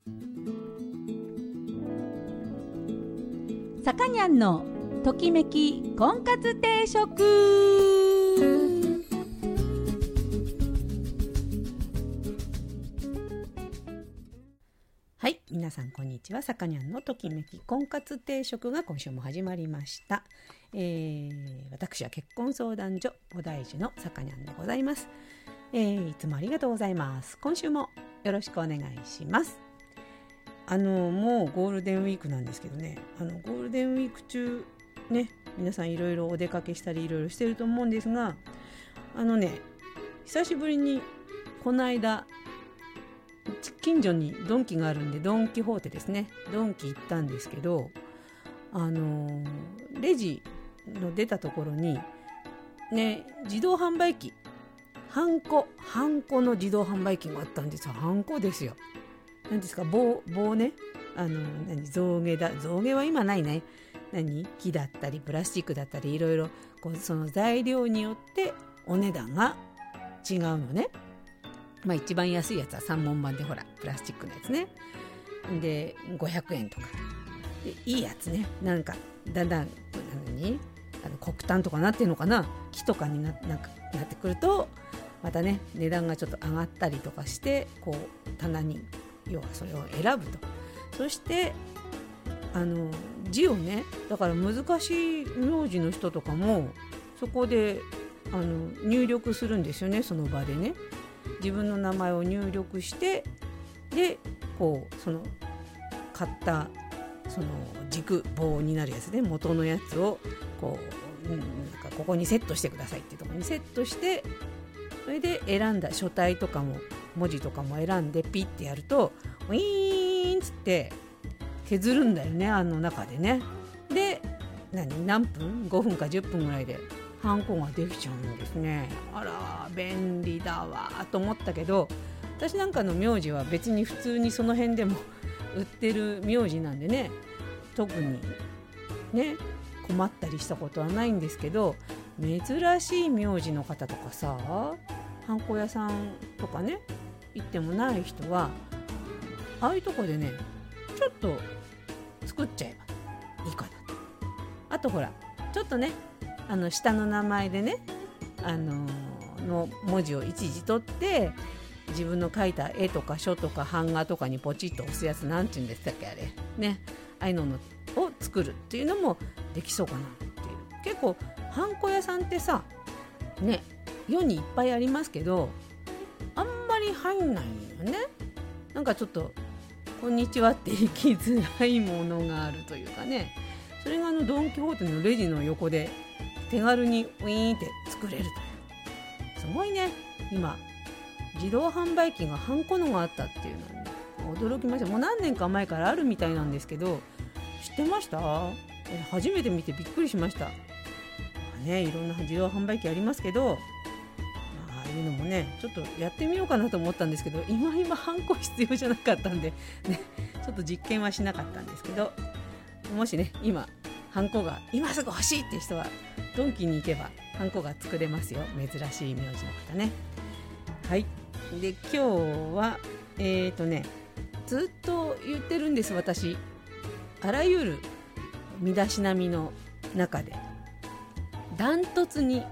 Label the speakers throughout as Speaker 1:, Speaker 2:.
Speaker 1: さかにゃんのときめき婚活定食。はい、皆さんこんにちは。さかにゃんのときめき婚活定食が今週も始まりました。私は結婚相談所菩提寺のさかにゃんでございます。いつもありがとうございます。今週もよろしくお願いします。もうゴールデンウィークなんですけどね、ゴールデンウィーク中ね、皆さんいろいろお出かけしたりいろいろしてると思うんですが、久しぶりにこの間近所にドンキがあるんで、ドンキホーテですね、ドンキ行ったんですけど、レジの出たところにね、自動販売機、ハンコの自動販売機があったんですよ。ハンコですよ。何ですか、棒ね、象牙は今ないね。木だったりプラスチックだったりいろいろその材料によってお値段が違うのね。一番安いやつは三文版でほらプラスチックのやつね。で500円とかで、いいやつね、なんかだんだん黒炭とかなってるのかな、木とかになってくるとまたね値段がちょっと上がったりとかして、棚に要はそれを選ぶと。そして字をね、だから難しい名字の人とかもそこで入力するんですよね。その場でね、自分の名前を入力して、でその買ったその棒になるやつで、元のやつをここにセットしてくださいっていうところにセットして、それで選んだ書体とかも文字とかも選んでピッてやるとウィーンつって削るんだよね、中でね。で何分5分か10分ぐらいでハンコができちゃうんですね。あら便利だわと思ったけど、私なんかの名字は別に普通にその辺でも売ってる名字なんでね、特にね困ったりしたことはないんですけど、珍しい名字の方とかさ、ハンコ屋さんとかね行ってもない人はああいうとこでねちょっと作っちゃえばいいかなと。あとほらちょっとね下の名前でねの文字を一時取って、自分の描いた絵とか書とか版画とかにポチッと押すやつ、なんていうんでしたっけあれね、ああいうのを作るっていうのもできそうかなっていう。結構ハンコ屋さんってさね、世にいっぱいありますけどあんまり入んないよね。なんかちょっとこんにちはって言いきづらいものがあるというかね。それがドン・キホーテのレジの横で手軽にウィーンって作れるという。すごいね、今自動販売機がハンコのがあったっていうのに驚きました。もう何年か前からあるみたいなんですけど、知ってました？初めて見てびっくりしました。いろんな自動販売機ありますけど、ああいうのもねちょっとやってみようかなと思ったんですけど、今ハンコ必要じゃなかったんで、ね、ちょっと実験はしなかったんですけど、もしね今ハンコが今すぐ欲しいって人はドンキに行けばハンコが作れますよ。珍しい名字の方ね。はい。で今日はずっと言ってるんです、私。あらゆる身だしなみの中でダントツに、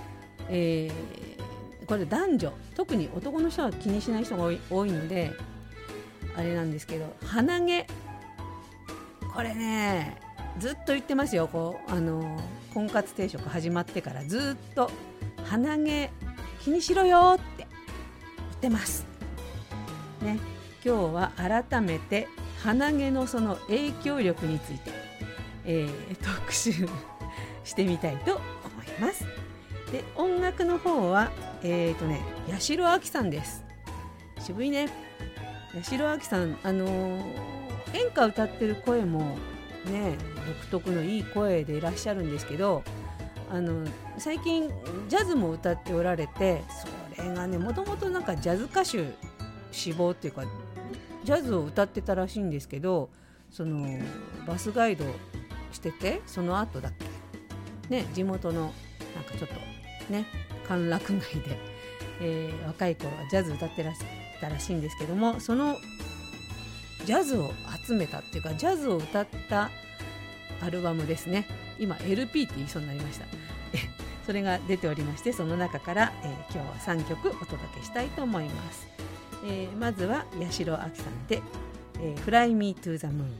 Speaker 1: これ男女特に男の人は気にしない人が多いのであれなんですけど、鼻毛、これねずっと言ってますよ。婚活定食始まってからずっと鼻毛気にしろよって言ってますね。今日は改めて鼻毛のその影響力について、特集してみたいと思います。で音楽の方は八代亜紀さんです。渋いね、八代亜紀さん。演歌歌ってる声もね独特のいい声でいらっしゃるんですけど、最近ジャズも歌っておられて、それがねもともとなんかジャズ歌手志望っていうかジャズを歌ってたらしいんですけど、そのバスガイドしてて、その後だっけね、地元のなんかちょっとね歓楽街で、若い頃はジャズ歌ってらしたらしいんですけども、そのジャズを集めたっていうかジャズを歌ったアルバムですね。今 LP って言いそうになりましたそれが出ておりまして、その中から、今日は3曲お届けしたいと思います。まずは八代亜紀さんで、Fly Me to the Moon。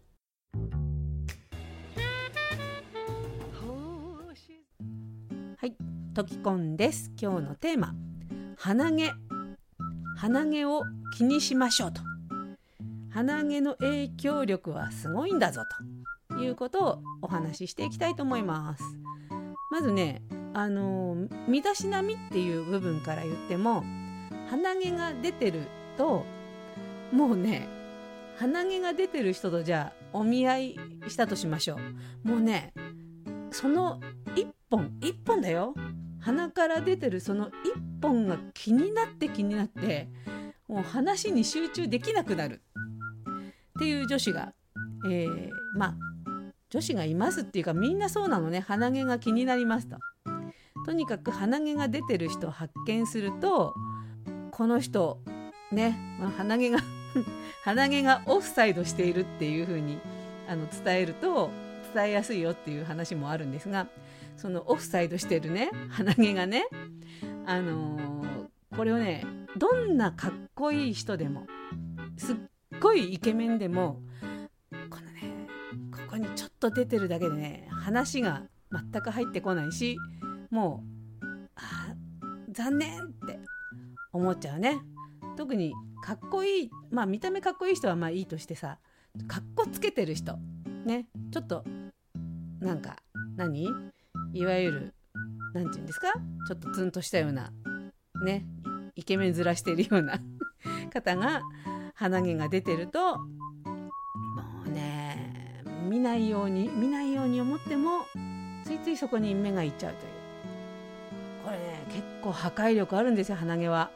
Speaker 1: はい、トキコンです。今日のテーマ、鼻毛を気にしましょうと。鼻毛の影響力はすごいんだぞということをお話ししていきたいと思います。まずね、身だしなみっていう部分から言っても、鼻毛が出てるともうね、鼻毛が出てる人とじゃあお見合いしたとしましょう。もうね、その一本だよ、鼻から出てるその一本が気になってもう話に集中できなくなるっていう女子が、女子がいますっていうか、みんなそうなのね。鼻毛が気になりますと。とにかく鼻毛が出てる人を発見すると、この人ね、鼻毛がオフサイドしているっていう風に伝えると伝えやすいよっていう話もあるんですが、そのオフサイドしてるね鼻毛がね、これをね、どんなかっこいい人でも、すっごいイケメンでも、このね、ここにちょっと出てるだけでね、話が全く入ってこないし、もう残念って思っちゃうね。特にかっこいい、見た目かっこいい人はいいとしてさ、かっこつけてる人ね、ちょっとなんかいわゆるなんていうんですか、ちょっとツンとしたようなね、イケメン面しているような方が鼻毛が出てると、もうね、見ないように思ってもついついそこに目がいっちゃうという。これね、結構破壊力あるんですよ、鼻毛は。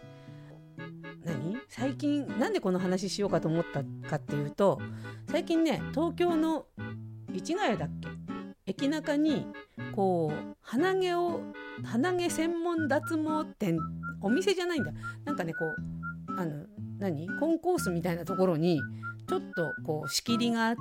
Speaker 1: 最近なんでこの話しようかと思ったかっていうと、最近ね、東京の市ヶ谷だっけ、駅中にこう鼻毛専門脱毛店、お店じゃないんだ、なんかね、こうコンコースみたいなところにちょっとこう仕切りがあって、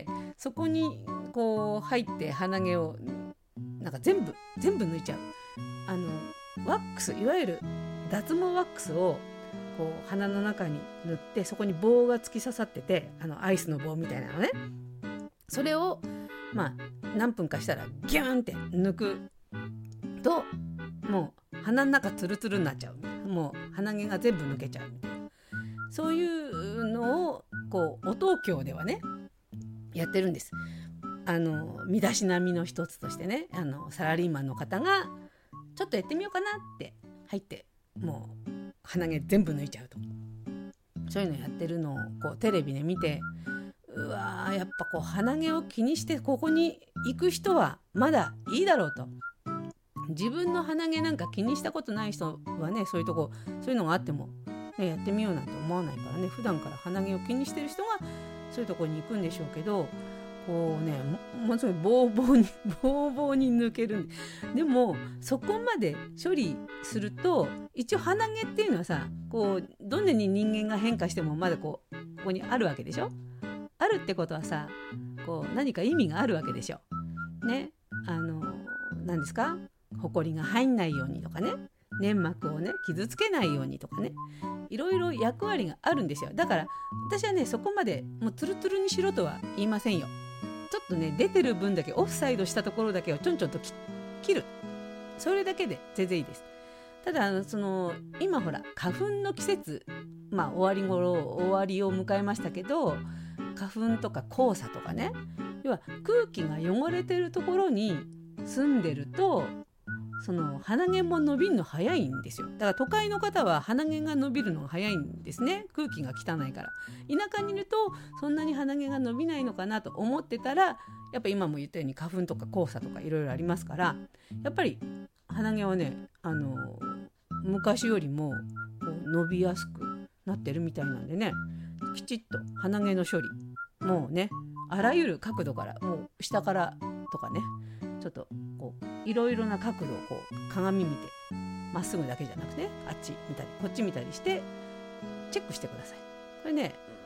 Speaker 1: そこにこう入って鼻毛をなんか全部抜いちゃう、ワックス、いわゆる脱毛ワックスをこう鼻の中に塗って、そこに棒が突き刺さってて、アイスの棒みたいなのね、それを何分かしたらギューンって抜くと、もう鼻の中ツルツルになっちゃう、もう鼻毛が全部抜けちゃうみたいな、そういうのをこうお東京ではねやってるんです。身だしなみの一つとしてね、サラリーマンの方がちょっとやってみようかなって入って、もう鼻毛全部抜いちゃうと、そういうのやってるのをこうテレビで見て、うわー、やっぱこう鼻毛を気にしてここに行く人はまだいいだろうと。自分の鼻毛なんか気にしたことない人はね、そういうとこ、そういうのがあっても、ね、やってみようなんて思わないからね。普段から鼻毛を気にしてる人がそういうとこに行くんでしょうけど、こうね、もうすごいボーボーに抜けるんでもそこまで処理すると、一応鼻毛っていうのはさ、こうどんなに人間が変化してもまだここにあるわけでしょ。あるってことはさ、こう何か意味があるわけでしょね。何ですか、ほこりが入んないようにとかね、粘膜をね傷つけないようにとかね、いろいろ役割があるんですよ。だから私はね、そこまでもうツルツルにしろとは言いませんよ。ちょっとね、出てる分だけ、オフサイドしたところだけをちょんと切る、それだけで全然いいです。ただ今ほら花粉の季節、終わりを迎えましたけど、花粉とか黄砂とかね、要は空気が汚れてるところに住んでると、その鼻毛も伸びるの早いんですよ。だから都会の方は鼻毛が伸びるのが早いんですね、空気が汚いから。田舎にいるとそんなに鼻毛が伸びないのかなと思ってたら、やっぱ今も言ったように花粉とか黄砂とかいろいろありますから、やっぱり鼻毛はね、昔よりもこう伸びやすくなってるみたいなんでね、きちっと鼻毛の処理、もうね、あらゆる角度から、もう下からとかね、ちょっとこういろいろな角度をこう鏡見て、まっすぐだけじゃなくて、あっち見たりこっち見たりしてチェックしてください。これね、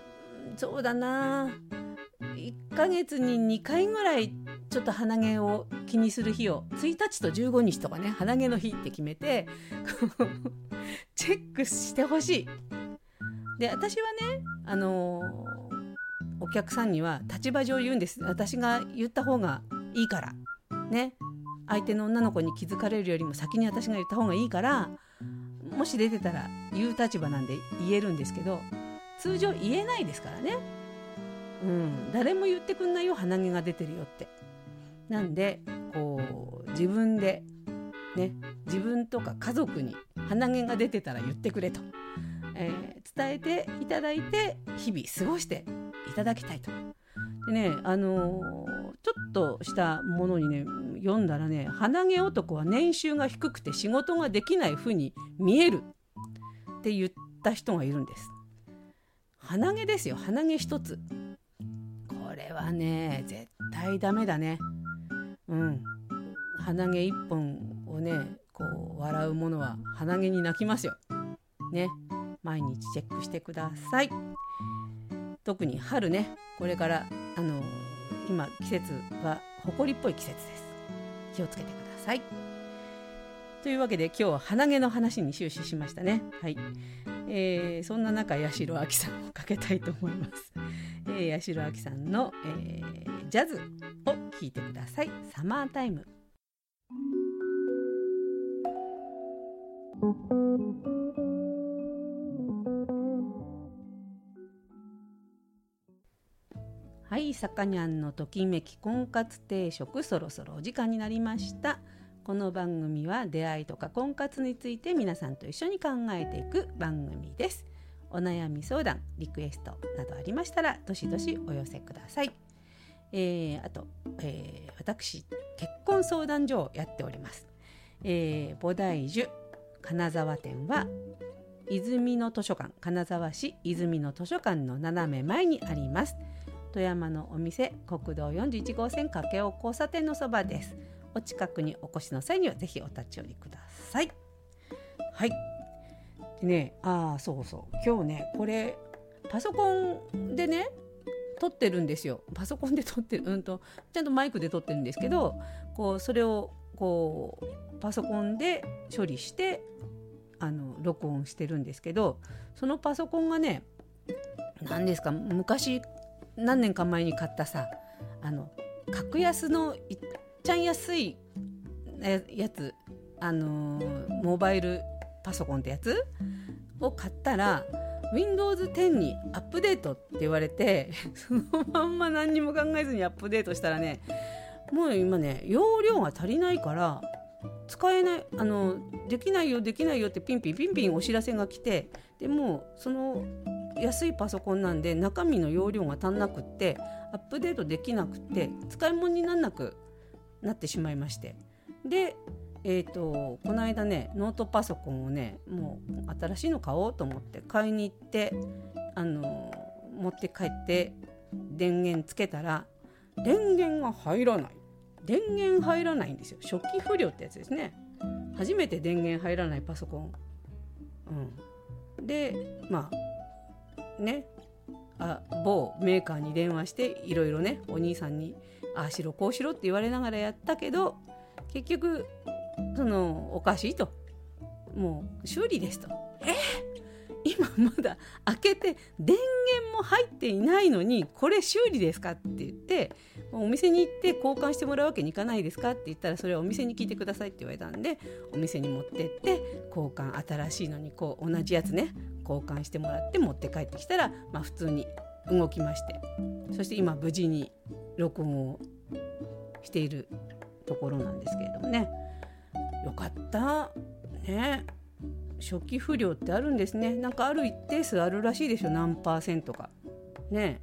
Speaker 1: そうだな、1ヶ月に2回ぐらいちょっと鼻毛を気にする日を1日と15日とかね、鼻毛の日って決めてチェックしてほしい。で、私はね、お客さんには立場上言うんです。私が言った方がいいからね、相手の女の子に気づかれるよりも先に私が言った方がいいから、もし出てたら言う立場なんで言えるんですけど、通常言えないですからね。誰も言ってくんないよ、鼻毛が出てるよって。なんでこう自分でね、自分とか家族に鼻毛が出てたら言ってくれと、伝えていただいて日々過ごしていただきたいと。でね、ちょっとしたものにね読んだらね、鼻毛男は年収が低くて仕事ができないふうに見えるって言った人がいるんです。鼻毛ですよ、鼻毛一つ。これはね絶対ダメだね。鼻毛一本をねこう笑うものは鼻毛に泣きますよね。毎日チェックしてください。特に春ね、これから今季節は埃っぽい季節です。気をつけてください。というわけで今日は鼻毛の話に終始しましたね。はい、そんな中八代亜紀さんをかけたいと思います。八代亜紀さんの、ジャズを聴いてください。サマータイム。はい、さかにゃんのときめき婚活定食、そろそろお時間になりました。この番組は出会いとか婚活について皆さんと一緒に考えていく番組です。お悩み相談、リクエストなどありましたらどしどしお寄せください。あと、私結婚相談所をやっております。菩提樹金沢店は泉の図書館、金沢市泉の図書館の斜め前にあります。富山のお店、国道41号線掛尾交差点のそばです。お近くにお越しの際にはぜひお立ち寄りください。はい。でね、そう今日ねこれパソコンでね撮ってるんですよ。パソコンで撮ってる、ちゃんとマイクで撮ってるんですけど、こうそれをこうパソコンで処理して録音してるんですけど、そのパソコンがね、何ですか、昔何年か前に買ったさ、格安のいっちゃん安いやつ、モバイルパソコンってやつを買ったら Windows 10にアップデートって言われてそのまんま何にも考えずにアップデートしたらね、もう今ね容量が足りないから使えない、できないよってピンピンお知らせが来て、でもうその安いパソコンなんで中身の容量が足んなくってアップデートできなくって使い物にならなくなってしまいまして、でこの間ねノートパソコンをねもう新しいの買おうと思って買いに行って持って帰って電源つけたら電源が入らないんですよ。初期不良ってやつですね。初めて電源入らないパソコン、でね某メーカーに電話していろいろねお兄さんにああしろこうしろって言われながらやったけど、結局おかしいと、もう修理ですと。今まだ開けて電源も入っていないのにこれ修理ですかって言って、お店に行って交換してもらうわけにいかないですかって言ったら、それはお店に聞いてくださいって言われたんでお店に持ってって交換、新しいのにこう同じやつね交換してもらって持って帰ってきたら、普通に動きまして、そして今無事に録音をしているところなんですけれどもね。よかったね。初期不良ってあるんですね。なんかある一定数あるらしいでしょ、何%かね。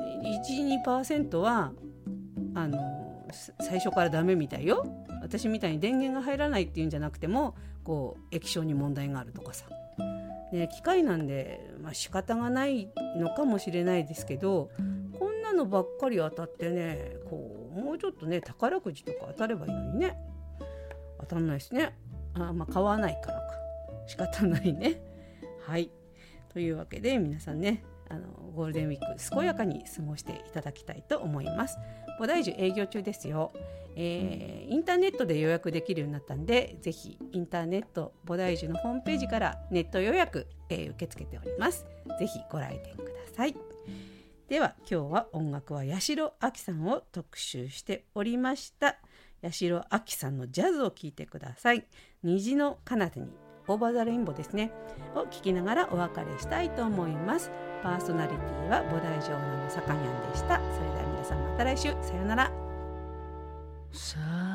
Speaker 1: 1,2% は最初からダメみたいよ。私みたいに電源が入らないっていうんじゃなくてもこう液晶に問題があるとかさ、ね、機械なんで、仕方がないのかもしれないですけど、こんなのばっかり当たってね、こうもうちょっとね宝くじとか当たればいいのにね、当たんないですね。買わないからか仕方ないね。はい、というわけで皆さんねゴールデンウィーク健やかに過ごしていただきたいと思います。菩提樹営業中ですよ。インターネットで予約できるようになったんで、ぜひインターネット菩提樹のホームページからネット予約、受け付けております。ぜひご来店ください。では今日は音楽は八代亜紀さんを特集しておりました。八代亜紀さんのジャズを聴いてください。虹の彼方にオーバーザレインボーですねを聴きながらお別れしたいと思います。パーソナリティは菩提樹オーナーのさかにゃんでした。それでは皆さんまた来週、さようなら。